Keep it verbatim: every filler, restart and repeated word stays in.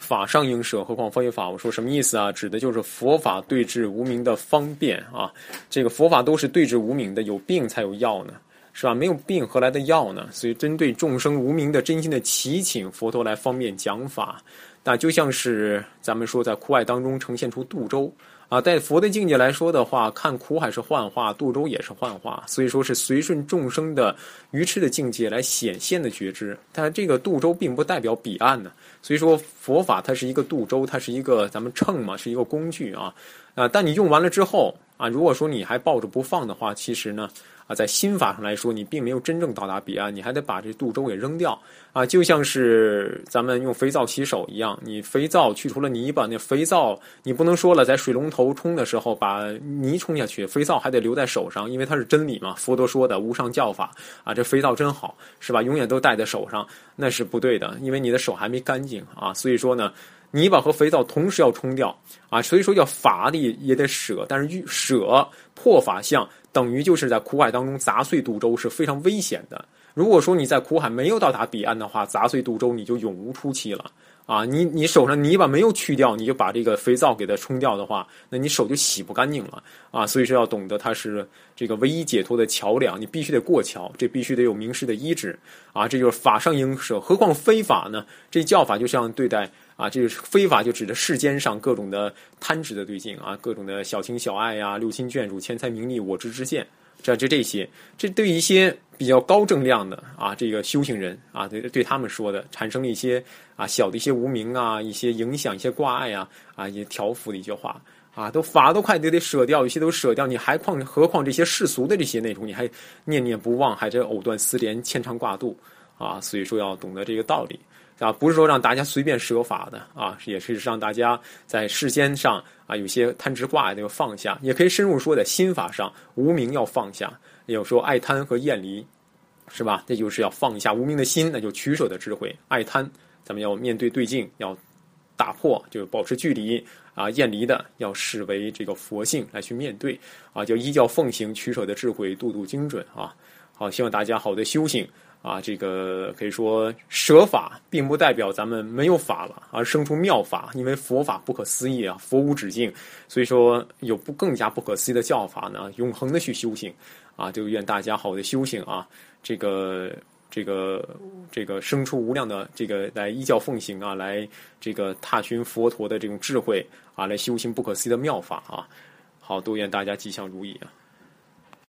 法上应舍，何况非法？我说什么意思啊？指的就是佛法对治无明的方便啊。这个佛法都是对治无明的，有病才有药呢，是吧？没有病何来的药呢？所以针对众生无明的真心的祈请，佛陀来方便讲法。那就像是咱们说在苦海当中呈现出渡舟啊，在佛的境界来说的话，看苦海是幻化，渡舟也是幻化，所以说是随顺众生的愚痴的境界来显现的觉知。但这个渡舟并不代表彼岸呢，所以说佛法它是一个渡舟，它是一个咱们秤嘛，是一个工具啊啊，但你用完了之后啊，如果说你还抱着不放的话，其实呢啊，在心法上来说，你并没有真正到达彼岸，你还得把这渡舟给扔掉啊，就像是咱们用肥皂洗手一样，你肥皂去除了泥巴，那肥皂你不能说了，在水龙头冲的时候把泥冲下去，肥皂还得留在手上，因为它是真理嘛，佛陀说的无上教法啊，这肥皂真好，是吧？永远都戴在手上，那是不对的，因为你的手还没干净啊，所以说呢。泥巴和肥皂同时要冲掉啊，所以说要法力也得舍，但是舍破法相等于就是在苦海当中砸碎渡舟是非常危险的。如果说你在苦海没有到达彼岸的话，砸碎渡舟你就永无出期了啊！你你手上泥巴没有去掉，你就把这个肥皂给它冲掉的话，那你手就洗不干净了啊！所以说要懂得它是这个唯一解脱的桥梁，你必须得过桥，这必须得有名师的医治啊！这就是法上应舍，何况非法呢？这教法就像对待。啊，这个非法就指的世间上各种的贪执的对境啊，各种的小情小爱呀、六亲眷属、钱财名利、我执之见，这这这些，这对一些比较高正量的啊，这个修行人啊，对对他们说的，产生了一些啊小的一些无明啊，一些影响、一些挂碍啊，啊，一些调伏的一些话啊，都法都快得得舍掉，有些都舍掉，你还况何况这些世俗的这些内容，你还念念不忘，还这藕断丝连、牵肠挂肚啊，所以说要懂得这个道理。啊，不是说让大家随便舍法的啊，也是让大家在世间上啊有些贪执挂碍的要放下，也可以深入说在心法上，无明要放下，也有说爱贪和厌离，是吧？这就是要放下无明的心，那就取舍的智慧。爱贪，咱们要面对对境，要打破，就保持距离啊；厌离的要视为这个佛性来去面对啊，叫依教奉行，取舍的智慧，度度精准啊。好，希望大家好的修行。啊，这个可以说舍法并不代表咱们没有法了，而生出妙法，因为佛法不可思议啊，佛无止境，所以说有不更加不可思议的教法呢，永恒的去修行啊，就愿大家好的修行啊，这个这个这个生出无量的这个来依教奉行啊，来这个踏寻佛陀的这种智慧啊，来修行不可思议的妙法啊，好，都愿大家吉祥如意啊。